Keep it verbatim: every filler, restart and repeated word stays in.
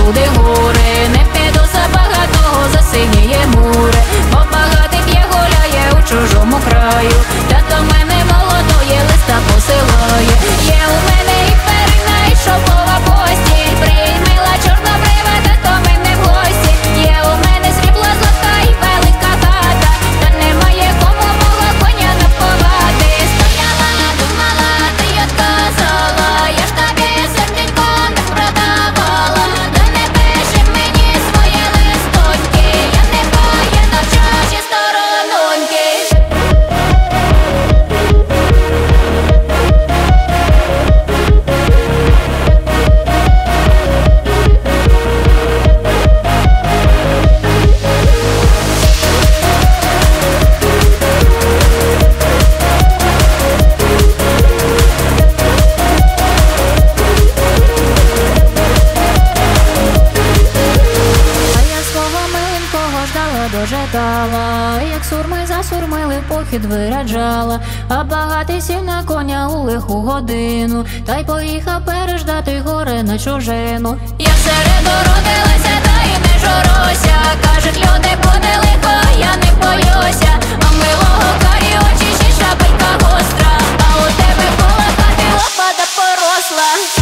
буде горе. Не піду за багатого, засиніє море, бо багатий п'є, гуляє у чужому краю. Тато мене молодої листа посилає. Є у мене і перина, і шовкова постіль, приймила чорнобрива, тато мене в гості. Є у мене срібла злата і велика хата, та немає кому мого коня напувати. Стояла, думала, ти отказала, я ж тобі серденько не продавала. Да не пиши мені свої листоньки, я не воєнна в чужі сторононьки. Дожидала, як сурми засурмили, в похід виряджала, а багатий сів на коня у лиху годину, та й поїхав переждати горе на чужину. Я серед родилася, та й не журуся, кажуть люди, буде лихо, я не боюся. А милого карі очі, ще шабелька гостра, а у тебе коло хати лопата поросла.